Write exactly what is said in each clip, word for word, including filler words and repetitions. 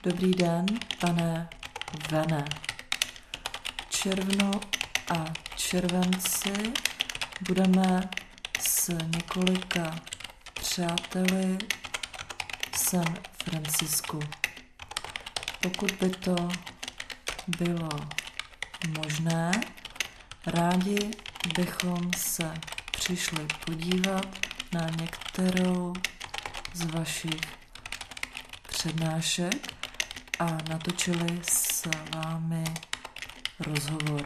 Dobrý den, pane Vene. Červnu a červenci budeme s několika přáteli v San Francisku. Pokud by to bylo možné, rádi bychom se přišli podívat na některou z vašich přednášek a natočili s vámi rozhovor.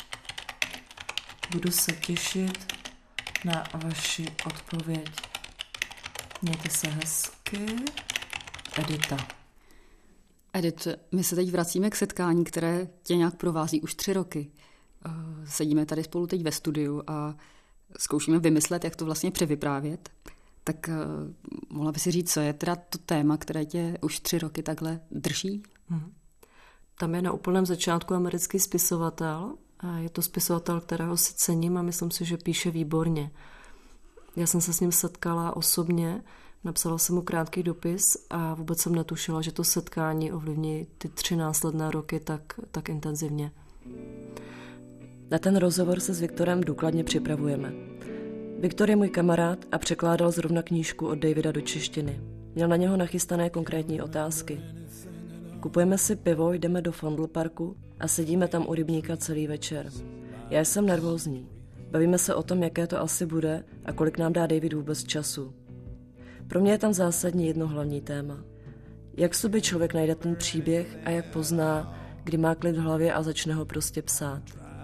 Budu se těšit na vaši odpověď. Mějte se hezky. Edita. Edit, my se teď vracíme k setkání, které tě nějak provází už tři roky. Sedíme tady spolu teď ve studiu a zkoušíme vymyslet, jak to vlastně převyprávět. Tak mohla by si říct, co je teda to téma, které tě už tři roky takhle drží? Hmm. Tam je na úplném začátku americký spisovatel. A je to spisovatel, kterého si cením a myslím si, že píše výborně. Já jsem se s ním setkala osobně, napsala jsem mu krátký dopis a vůbec jsem netušila, že to setkání ovlivní ty tři následné roky tak, tak intenzivně. Na ten rozhovor se s Viktorem důkladně připravujeme. Viktor je můj kamarád a překládal zrovna knížku od Davida do češtiny. Měl na něho nachystané konkrétní otázky. Kupujeme si pivo, jdeme do Fondle Parku a sedíme tam u rybníka celý večer. Já jsem nervózní. Bavíme se o tom, jaké to asi bude a kolik nám dá David vůbec času. Pro mě je tam zásadní jedno hlavní téma. Jak v sobě člověk najde ten příběh a jak pozná, kdy má klid v hlavě a začne ho prostě psát.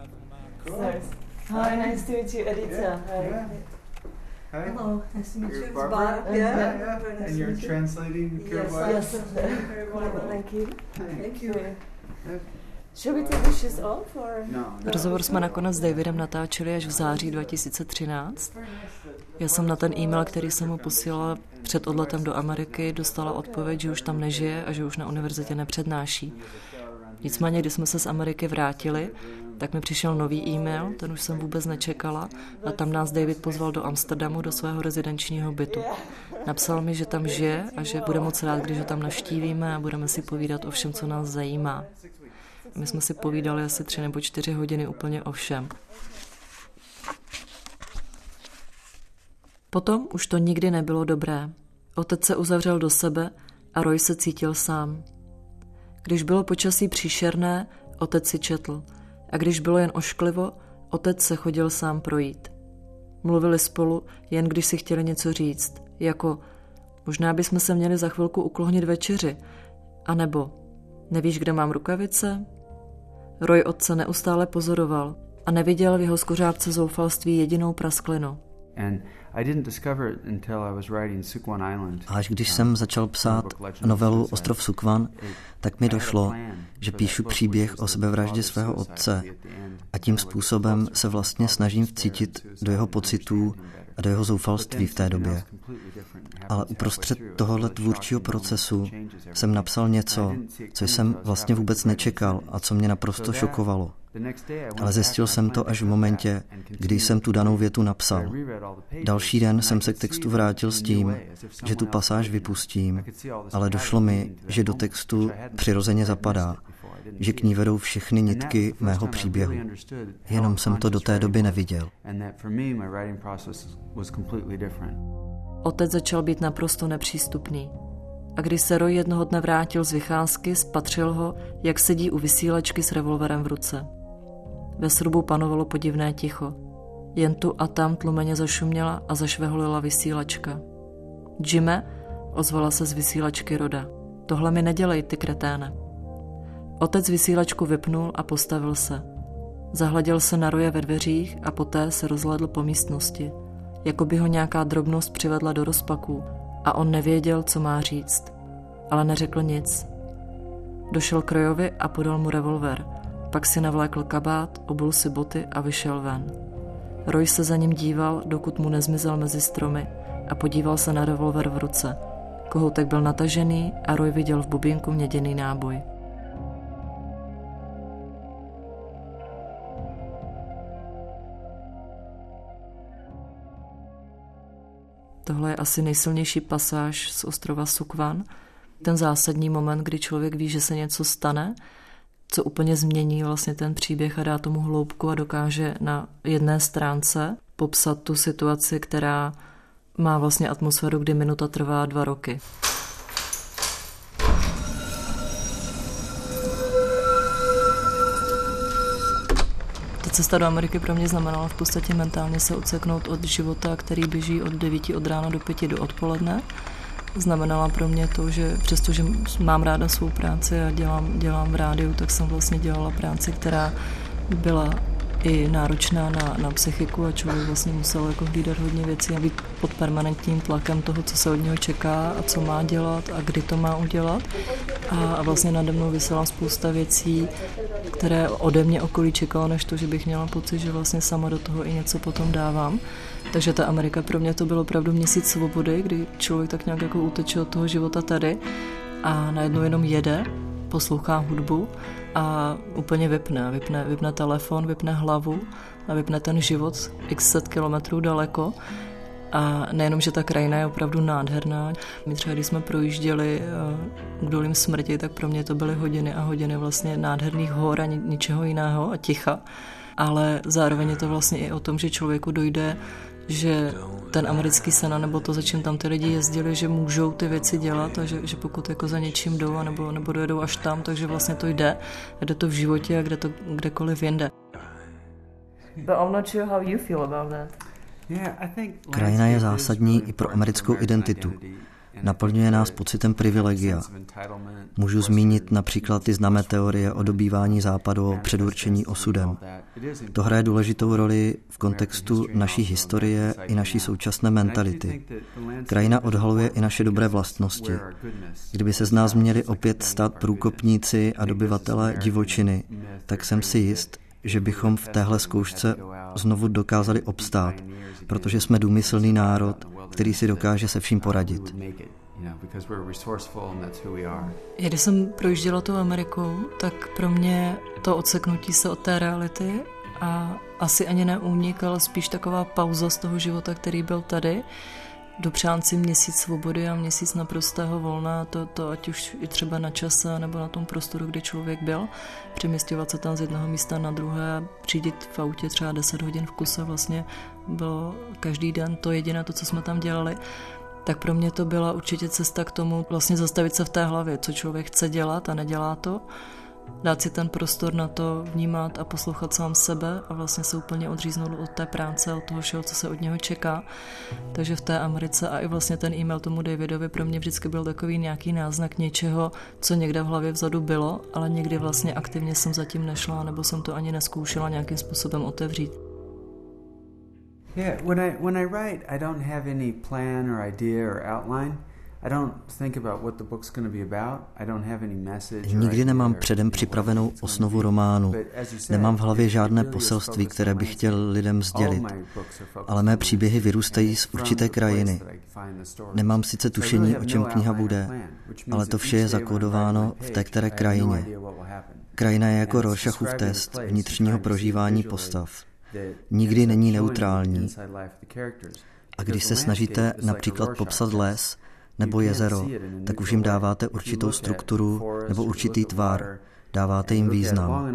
Hi, nice to meet you, Edita. Hi. Hi. Hello, nice to meet you. You're It's Barbara? Barb. Yeah, Yeah. yeah. Very nice And to you're meet you. translating your Yes, wife? yes, very well. Thank you. Thank you. Yes. Should we take the shoes off or? No. Rozhovor jsme nakonec s Davidem natáčeli až v září dva tisíce třináct. Já jsem na ten e-mail, který jsem mu posílala před odletem do Ameriky, dostala odpověď, že už tam nežije a že už na univerzitě nepřednáší. Nicméně, když jsme se z Ameriky vrátili, tak mi přišel nový e-mail, ten už jsem vůbec nečekala, a tam nás David pozval do Amsterdamu, do svého rezidenčního bytu. Napsal mi, že tam žije a že bude moc rád, když ho tam navštívíme a budeme si povídat o všem, co nás zajímá. My jsme si povídali asi tři nebo čtyři hodiny úplně o všem. Potom už to nikdy nebylo dobré. Otec se uzavřel do sebe a Roy se cítil sám. Když bylo počasí příšerné, otec si četl. A když bylo jen ošklivo, otec se chodil sám projít. Mluvili spolu, jen když si chtěli něco říct. Jako, možná bychom se měli za chvilku uklohnit večeři. A nebo, nevíš, kde mám rukavice? Roy otce neustále pozoroval a neviděl v jeho skořápce zoufalství jedinou prasklinu. A až když jsem začal psát novelu Ostrov Sukvan, tak mi došlo, že píšu příběh o sebevraždě svého otce a tím způsobem se vlastně snažím vcítit do jeho pocitů a do jeho zoufalství v té době. Ale uprostřed tohohle tvůrčího procesu jsem napsal něco, co jsem vlastně vůbec nečekal a co mě naprosto šokovalo. Ale zjistil jsem to až v momentě, kdy jsem tu danou větu napsal. Další den jsem se k textu vrátil s tím, že tu pasáž vypustím, ale došlo mi, že do textu přirozeně zapadá, že k ní vedou všechny nitky mého příběhu. Jenom jsem to do té doby neviděl. Otec začal být naprosto nepřístupný. A když se Roy jednoho dne vrátil z vycházky, spatřil ho, jak sedí u vysílačky s revolverem v ruce. Ve srubu panovalo podivné ticho. Jen tu a tam tlumeně zašuměla a zašveholila vysílačka. Jime, ozvala se z vysílačky Roda. Tohle mi nedělej, ty kreténe. Otec vysílačku vypnul a postavil se. Zahleděl se na Roye ve dveřích a poté se rozhlédl po místnosti. Jako by ho nějaká drobnost přivedla do rozpaků a on nevěděl, co má říct. Ale neřekl nic. Došel k Royovi a podal mu revolver. Pak si navlékl kabát, obul si boty a vyšel ven. Roy se za ním díval, dokud mu nezmizel mezi stromy a podíval se na revolver v ruce. Kohoutek byl natažený a Roy viděl v bubínku měděný náboj. Tohle je asi nejsilnější pasáž z ostrova Sukvan Ten zásadní moment, kdy člověk ví, že se něco stane, co úplně změní vlastně ten příběh a dá tomu hloubku a dokáže na jedné stránce popsat tu situaci, která má vlastně atmosféru, kdy minuta trvá dva roky. Ta cesta do Ameriky pro mě znamenala v podstatě mentálně se odseknout od života, který běží od devíti od rána do pěti do odpoledne. Znamenala pro mě to, že přestože mám ráda svou práci a dělám, dělám v rádiu, tak jsem vlastně dělala práci, která byla i náročná na, na psychiku a člověk vlastně musel jako hlídat hodně věcí a být pod permanentním tlakem toho, co se od něho čeká a co má dělat a kdy to má udělat. A, a vlastně nade mnou vysela spousta věcí, které ode mě okolí čekalo, než to, že bych měla pocit, že vlastně sama do toho i něco potom dávám. Takže ta Amerika pro mě to bylo opravdu měsíc svobody, kdy člověk tak nějak jako uteče od toho života tady a najednou jenom jede, poslouchá hudbu a úplně vypne. Vypne, vypne telefon, vypne hlavu a vypne ten život x set kilometrů daleko. A nejenom, že ta krajina je opravdu nádherná. My třeba, když jsme projížděli k dolím smrti, tak pro mě to byly hodiny a hodiny vlastně nádherných hor a ničeho jiného a ticha. Ale zároveň je to vlastně i o tom, že člověku dojde, že ten americký sen, nebo to, za čím tam ty lidi jezdili, že můžou ty věci dělat a že, že pokud jako za něčím jdou a nebo, nebo dojedou až tam, takže vlastně to jde. Jde to v životě a kde to kdekoliv jinde. But I'm not sure how you feel about that. Krajina je zásadní i pro americkou identitu. Naplňuje nás pocitem privilegia. Můžu zmínit například ty známé teorie o dobývání západu, o předurčení osudem. To hraje důležitou roli v kontextu naší historie i naší současné mentality. Krajina odhaluje i naše dobré vlastnosti. Kdyby se z nás měli opět stát průkopníci a dobyvatele divočiny, tak jsem si jist, že bychom v téhle zkoušce znovu dokázali obstát, protože jsme důmyslný národ, který si dokáže se vším poradit. Když jsem projížděla tou Amerikou, tak pro mě to odseknutí se od té reality a asi ani ne únik, ale spíš taková pauza z toho života, který byl tady. Dopřát si měsíc svobody a měsíc naprostého volna, to, to ať už i třeba na čase nebo na tom prostoru, kde člověk byl, přeměsťovat se tam z jednoho místa na druhé, přijíždět v autě třeba deset hodin v kuse, vlastně bylo každý den to jediné, to, co jsme tam dělali, tak pro mě to byla určitě cesta k tomu vlastně zastavit se v té hlavě, co člověk chce dělat a nedělá to, dát si ten prostor na to vnímat a poslouchat sám sebe a vlastně se úplně odříznout od té práce, od toho všeho, co se od něho čeká. Takže v té Americe a i vlastně ten e-mail tomu Davidovi pro mě vždycky byl takový nějaký náznak něčeho, co někde v hlavě vzadu bylo, ale někdy vlastně aktivně jsem zatím nešla, nebo jsem to ani neskoušela nějakým způsobem otevřít. Yeah, when I when I write, I don't have any plan or idea or outline. Nikdy nemám předem připravenou osnovu románu. Nemám v hlavě žádné poselství, které bych chtěl lidem sdělit. Ale mé příběhy vyrůstají z určité krajiny. Nemám sice tušení, o čem kniha bude, ale to vše je zakódováno v té které krajině. Krajina je jako Rorschachův test vnitřního prožívání postav. Nikdy není neutrální. A když se snažíte například popsat les, nebo jezero, tak už jim dáváte určitou strukturu nebo určitý tvar, dáváte jim význam.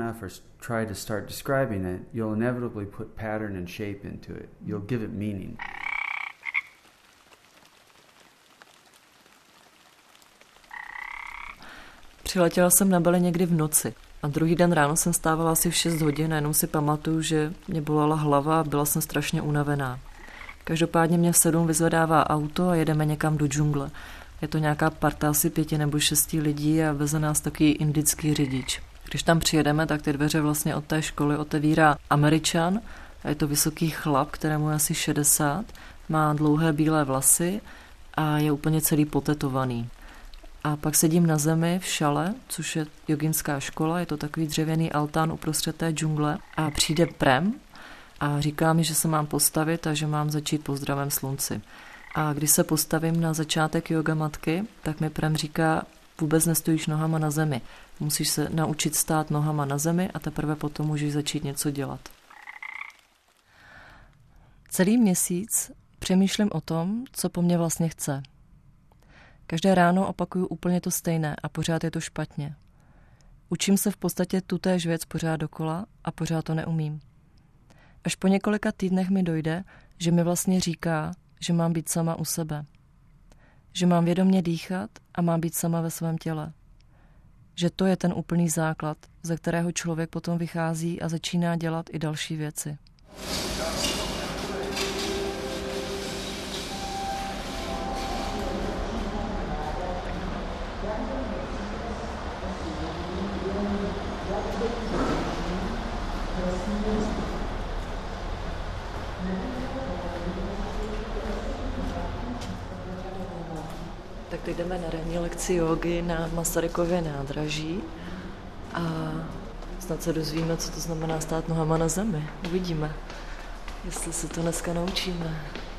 Přiletěla jsem na Bali někdy v noci a druhý den ráno jsem stávala asi v šest hodin a jenom si pamatuju, že mě bolela hlava a byla jsem strašně unavená. Každopádně mě v sedm vyzvedává auto a jedeme někam do džungle. Je to nějaká parta asi pěti nebo šesti lidí a veze nás takový indický řidič. Když tam přijedeme, tak ty dveře vlastně od té školy otevírá Američan a je to vysoký chlap, kterému je asi šedesát, má dlouhé bílé vlasy a je úplně celý potetovaný. A pak sedím na zemi v šale, což je joginská škola, je to takový dřevěný altán uprostřed té džungle a přijde Prem a říká mi, že se mám postavit a že mám začít pozdravem slunci. A když se postavím na začátek yoga matky, tak mi Prem říká, vůbec nestojíš nohama na zemi. Musíš se naučit stát nohama na zemi a teprve potom můžeš začít něco dělat. Celý měsíc přemýšlím o tom, co po mně vlastně chce. Každé ráno opakuju úplně to stejné a pořád je to špatně. Učím se v podstatě tutéž věc pořád dokola a pořád to neumím. Až po několika týdnech mi dojde, že mi vlastně říká, že mám být sama u sebe. Že mám vědomě dýchat a mám být sama ve svém těle. Že to je ten úplný základ, ze kterého člověk potom vychází a začíná dělat i další věci. Tak teď jdeme na ranní lekci jógy na Masarykově nádraží a snad se dozvíme, co to znamená stát nohama na zemi. Uvidíme, jestli se to dneska naučíme.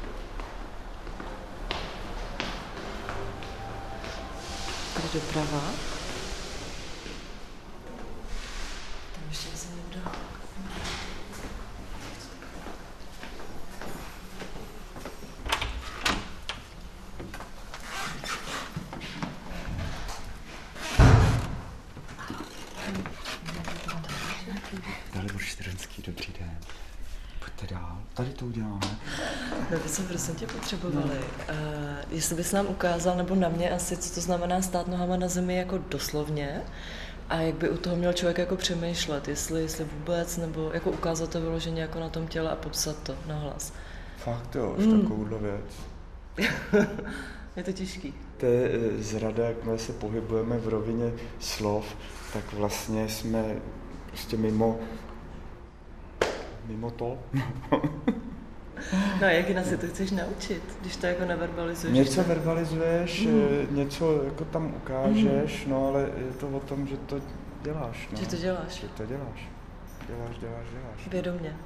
Tady doprava. Tam ještě se někdo. Dobrý den. Pojďte dál. Tady to uděláme. No, my jsme prosím tě potřebovali. No. Uh, jestli bys nám ukázal, nebo na mě asi, co to znamená stát nohama na zemi jako doslovně a jak by u toho měl člověk jako přemýšlet, jestli, jestli vůbec, nebo jako ukázat to vyloženě jako na tom těle a popsat to nahlas. Fakt jo, už mm. takovouhle věc. Je to těžký. To je zrada, jakmile se pohybujeme v rovině slov, tak vlastně jsme prostě mimo Mimo to. No a jak nás si to chceš naučit, když to jako neverbalizuješ? Něco verbalizuješ, mm. něco jako tam ukážeš, mm. no ale je to o tom, že to děláš. No. Že to děláš. Že to děláš. Děláš, děláš, děláš. Vědomě.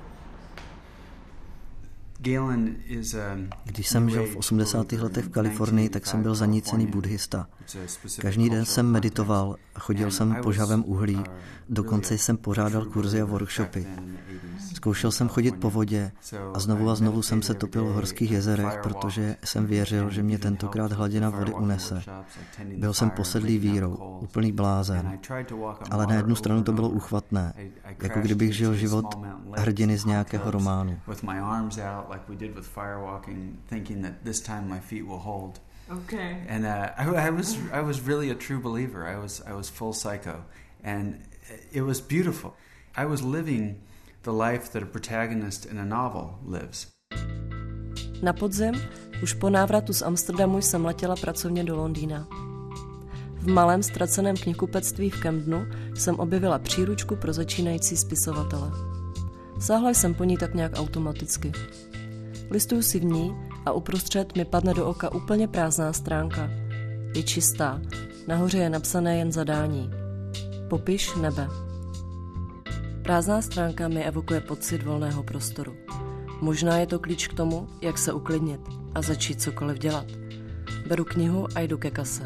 Když jsem žil v osmdesátých letech v Kalifornii, tak jsem byl zanícený buddhista. Každý den jsem meditoval, chodil jsem po žhavém uhlí, dokonce jsem pořádal kurzy a workshopy. Zkoušel jsem chodit po vodě a znovu a znovu jsem se topil v horských jezerech, protože jsem věřil, že mě tentokrát hladina vody unese. Byl jsem posedlý vírou, úplný blázen. Ale na jednu stranu to bylo uchvatné, jako kdybych žil život hrdiny z nějakého románu. Like we did with firewalking, thinking that this time my feet will hold. Okay. And uh, I, I was I was really a true believer. I was I was full psycho, and it was beautiful. I was living the life that a protagonist in a novel lives. Na podzim, už po návratu z Amsterdamu jsem letěla pracovně do Londýna. V malém ztraceném knihkupectví v Camdenu jsem objevila příručku pro začínající spisovatele. Sáhla jsem po ní tak nějak automaticky. Listuju si v ní a uprostřed mi padne do oka úplně prázdná stránka. Je čistá, nahoře je napsané jen zadání. Popiš nebe. Prázdná stránka mi evokuje pocit volného prostoru. Možná je to klíč k tomu, jak se uklidnit a začít cokoliv dělat. Beru knihu a jdu ke kase.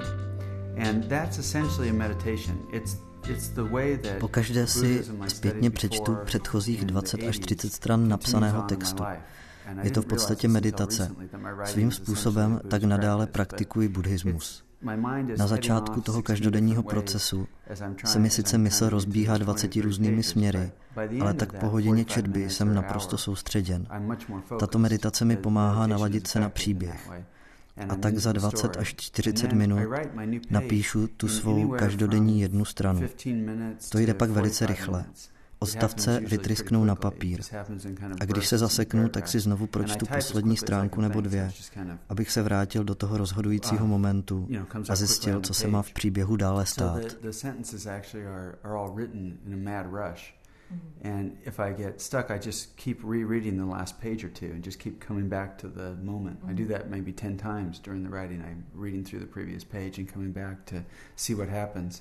Pokaždé si zpětně přečtu předchozích dvacet až třicet stran napsaného textu. Je to v podstatě meditace. Svým způsobem tak nadále praktikuji buddhismus. Na začátku toho každodenního procesu se mi sice mysl rozbíhá dvaceti různými směry, ale tak po hodině četby jsem naprosto soustředěn. Tato meditace mi pomáhá naladit se na příběh. A tak za dvacet až čtyřicet minut napíšu tu svou každodenní jednu stranu. To jde pak velice rychle. Odstavce vytrysknou na papír. A když se zaseknu, tak si znovu pročtu poslední stránku nebo dvě, abych se vrátil do toho rozhodujícího momentu a zjistil, co se má v příběhu dále stát. And if I get stuck, I just keep rereading the last page or two and just keep coming back to the moment. I do that maybe ten times during the writing. I'm reading through the previous page and coming back to see what happens.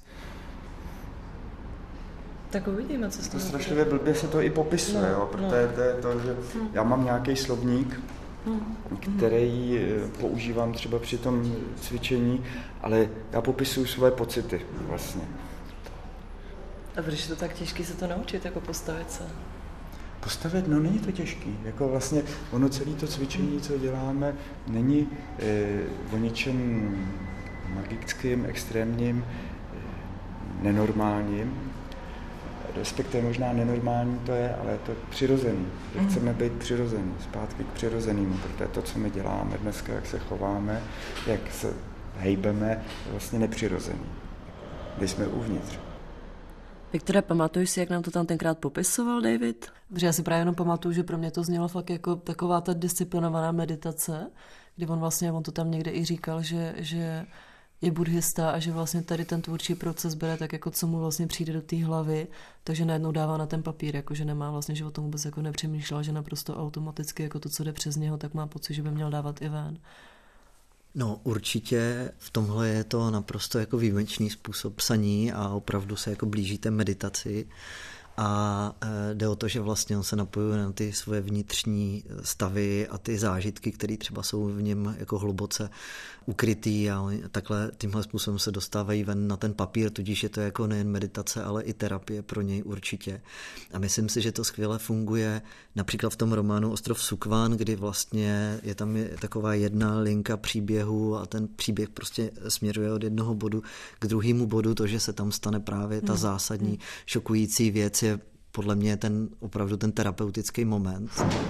Tak uvidíme, co z toho. Strašlivě blbě se to i popisuje, no, jo, protože no. to je to, že já mám nějaký slovník, který používám třeba při tom cvičení, ale já popisuju své pocity vlastně. A proč je to tak těžké se to naučit, jako postavit se? Postavit, no není to těžký. Jako vlastně ono celé to cvičení, co děláme, není e, o ničem magickým, extrémním, nenormálním. Respektive možná nenormální to je, ale je to přirozený. Že chceme být přirozený, zpátky k přirozenému, protože to, co my děláme dneska, jak se chováme, jak se hejbeme, je vlastně nepřirozený. Když jsme uvnitř. Viktore, pamatuješ si, jak nám to tam tenkrát popisoval David? Protože já si právě jenom pamatuju, že pro mě to znělo fakt jako taková ta disciplinovaná meditace, kdy on vlastně, on to tam někde i říkal, že, že je buddhista a že vlastně tady ten tvůrčí proces bere tak, jako co mu vlastně přijde do té hlavy, takže najednou dává na ten papír, jako že nemá vlastně, že o tom vůbec jako nepřemýšlel, že naprosto automaticky jako to, co jde přes něho, tak má pocit, že by měl dávat i ven. No určitě v tomhle je to naprosto jako výjimečný způsob psaní a opravdu se jako blíží té meditaci a jde o to, že vlastně on se napojuje na ty svoje vnitřní stavy a ty zážitky, které třeba jsou v něm jako hluboce ukrytý a takhle tímhle způsobem se dostávají ven na ten papír, tudíž je to jako nejen meditace, ale i terapie pro něj určitě. A myslím si, že to skvěle funguje například v tom románu Ostrov Sukvan, kdy vlastně je tam taková jedna linka příběhu a ten příběh prostě směřuje od jednoho bodu k druhému bodu, to, že se tam stane právě ta zásadní šokující věc, je podle mě ten opravdu ten terapeutický moment.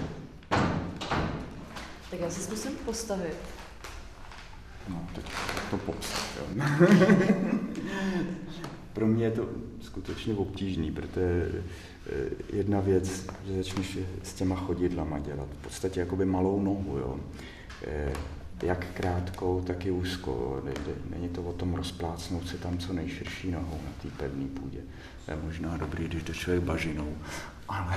Tak já se zkusím postavit. No, teď to popsat. Pro mě je to skutečně obtížný, protože jedna věc, že začneš s těma chodidlama dělat, v podstatě jakoby malou nohu, jo. Jak krátkou, tak i úzkou. Není to o tom rozplácnout se tam co nejširší nohou na té pevné půdě. To je možná dobrý, když jde člověk bažinou, ale...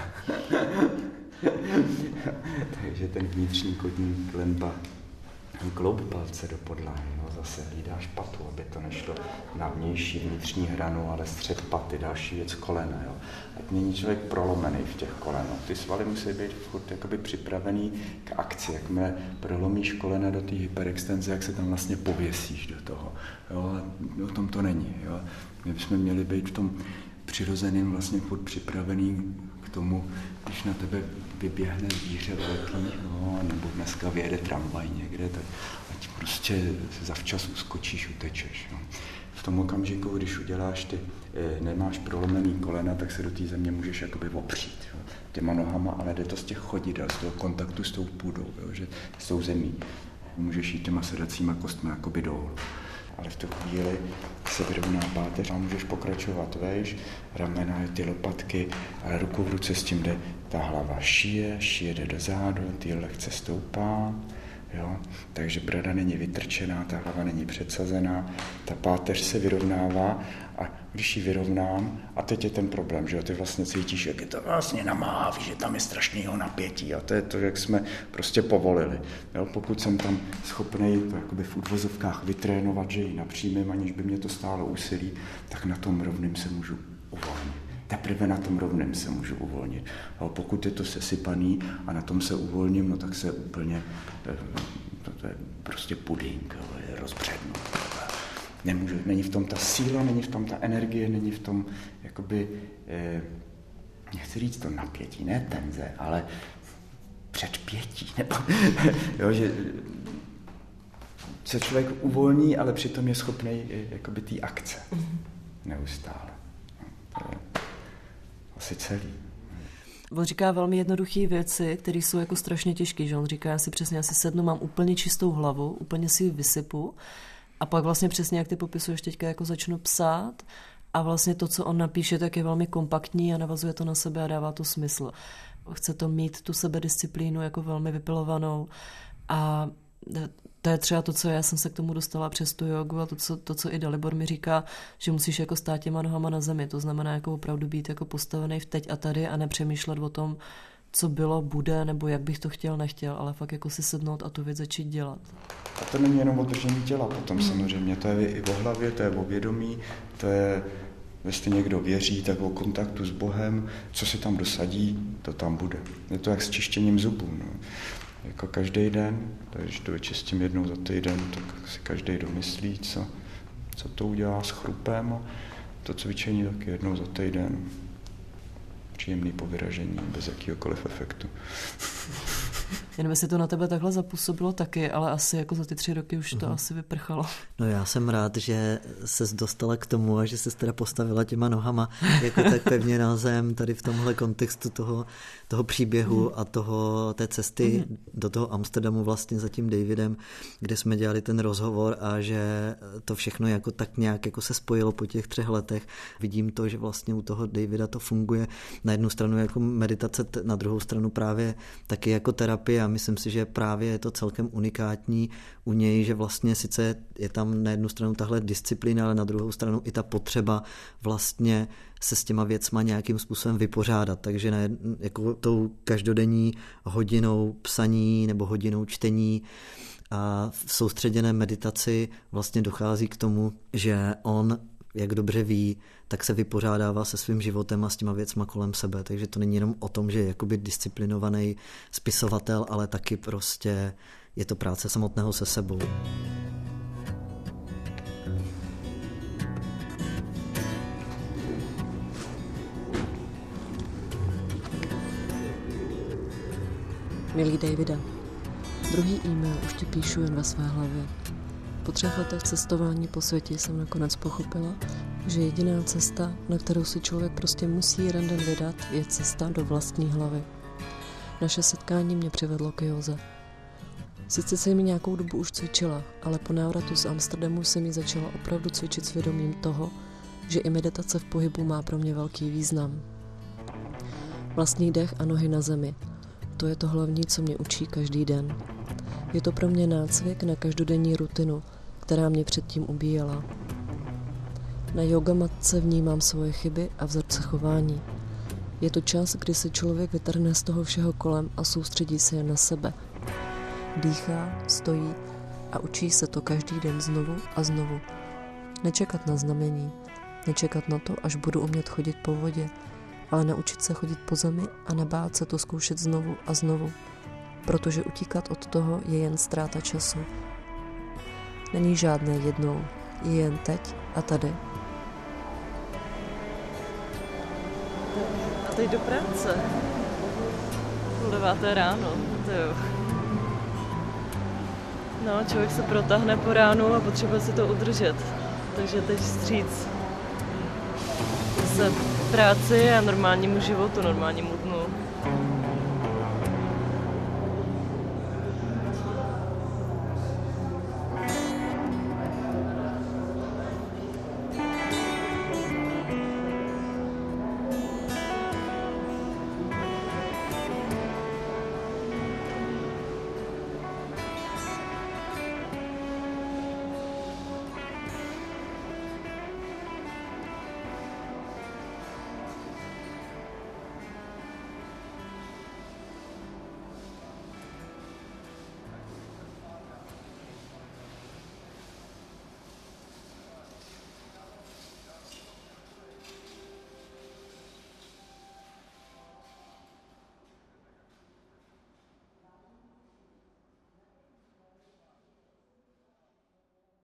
Takže ten vnitřní kotník klemba kloub palce do podlahy, no zase hlídáš patu, aby to nešlo na vnější vnitřní hranu, ale střed paty, další věc kolena, jo. Ať není člověk prolomený v těch kolenách. Ty svaly musí být furt jakoby připravený k akci, jakmile prolomíš kolena do té hyperextenze, jak se tam vlastně pověsíš do toho, jo. O tom to není, jo. My bychom měli být v tom přirozeným vlastně furt připravený k tomu, když na tebe vyběhne zvíře velký, no, nebo dneska vyjede tramvaj někde, tak ať prostě zavčas uskočíš, utečeš. No. V tom okamžiku, když uděláš ty, nemáš prolomený kolena, tak se do té země můžeš jakoby opřít, jo, těma nohama, ale jde to z těch chodidel, z toho kontaktu s tou půdou, jo, že s tou zemí. Můžeš jít těma sedacíma kostmi jakoby dolů. Ale v tu chvíli se vyrovná páteř a můžeš pokračovat vejš, ramena, ty lopatky, ale ruku v ruce s tím jde ta hlava šije, šije jde do zádu, ty lehce stoupá, jo? Takže brada není vytrčená, ta hlava není předsazená, ta páteř se vyrovnává a když ji vyrovnám, a teď je ten problém, že jo, ty vlastně cítíš, jak je to vlastně namáhavý, že tam je strašného napětí a to je to, jak jsme prostě povolili. Jo? Pokud jsem tam schopnej to jakoby v úvozovkách vytrénovat, že ji napřímím, aniž by mě to stálo úsilí, tak na tom rovným se můžu uvolnit. Teprve na tom rovném se můžu uvolnit. Jo? Pokud je to sesypaný a na tom se uvolním, no tak se úplně, to, to je prostě pudink, jo? Je rozbřednu. Nemůžu, není v tom ta síla, není v tom ta energie, není v tom, jakoby, eh, nechci říct to napětí, ne tenze, ale předpětí, nebo, jo, že se člověk uvolní, ale přitom je schopný jakoby té akce neustále. No, to je asi celý. On říká velmi jednoduché věci, které jsou jako strašně těžké, že on říká, já si přesně asi sednu, mám úplně čistou hlavu, úplně si ji vysypu, a pak vlastně přesně, jak ty popisuješ teďka, jako začnu psát a vlastně to, co on napíše, tak je velmi kompaktní a navazuje to na sebe a dává to smysl. Chce to mít tu sebedisciplínu jako velmi vypilovanou a to je třeba to, co já jsem se k tomu dostala přes tu jogu a to, co, to, co i Dalibor mi říká, že musíš jako stát těma nohama na zemi. To znamená jako opravdu být jako postavený v teď a tady a nepřemýšlet o tom, co bylo, bude, nebo jak bych to chtěl, nechtěl, ale fakt jako si sednout a tu věc začít dělat. A to není jenom o držení těla potom samozřejmě, to je i o hlavě, to je o vědomí, to je, jestli někdo věří, tak o kontaktu s Bohem, co si tam dosadí, to tam bude. Je to jak s čištěním zubů, no. Jako každý den, když to vyčistím jednou za týden, tak si každý domyslí, co, co to udělá s chrupem a to cvičení taky jednou za týden. Příjemný po vyražení, bez jakýhokoliv efektu. Jen jestli to na tebe takhle zapůsobilo taky, ale asi jako za ty tři roky už to uh-huh. asi vyprchalo. No já jsem rád, že ses dostala k tomu a že ses teda postavila těma nohama jako tak pevně na zem tady v tomhle kontextu toho, toho příběhu uh-huh. a toho, té cesty uh-huh. do toho Amsterdamu vlastně za tím Davidem, kde jsme dělali ten rozhovor a že to všechno jako tak nějak jako se spojilo po těch třech letech. Vidím to, že vlastně u toho Davida to funguje na jednu stranu jako meditace, na druhou stranu právě taky jako terapie a myslím si, že právě je to celkem unikátní u něj, že vlastně sice je tam na jednu stranu tahle disciplína, ale na druhou stranu i ta potřeba vlastně se s těma věcma nějakým způsobem vypořádat. Takže na jednu, jako tou každodenní hodinou psaní nebo hodinou čtení a v soustředěné meditaci vlastně dochází k tomu, že on, jak dobře ví, tak se vypořádává se svým životem a s těma věcma kolem sebe. Takže to není jenom o tom, že je jakoby disciplinovaný spisovatel, ale taky prostě je to práce samotného se sebou. Milý Davide, druhý e-mail už ti píšu jen ve své hlavě. Po třech letech cestování po světě jsem nakonec pochopila, že jediná cesta, na kterou si člověk prostě musí jeden den vydat, je cesta do vlastní hlavy. Naše setkání mě přivedlo k józe. Sice jsem mi nějakou dobu už cvičila, ale po návratu z Amsterdamu jsem ji začala opravdu cvičit s vědomím toho, že i meditace v pohybu má pro mě velký význam. Vlastní dech a nohy na zemi. To je to hlavní, co mě učí každý den. Je to pro mě nácvik na každodenní rutinu, která mě předtím ubíjela. Na yogamatce vnímám svoje chyby a vzorce chování. Je to čas, kdy se člověk vytrhne z toho všeho kolem a soustředí se jen na sebe. Dýchá, stojí a učí se to každý den znovu a znovu. Nečekat na znamení, nečekat na to, až budu umět chodit po vodě, ale naučit se chodit po zemi a nebát se to zkoušet znovu a znovu, protože utíkat od toho je jen ztráta času. Není žádné jednou, je jen teď a tady. A teď do práce. Půl deváté ráno, to jo. No, člověk se protáhne po ránu a potřebuje si to udržet. Takže teď vstříc se práci a normálnímu životu, normálnímu dnu.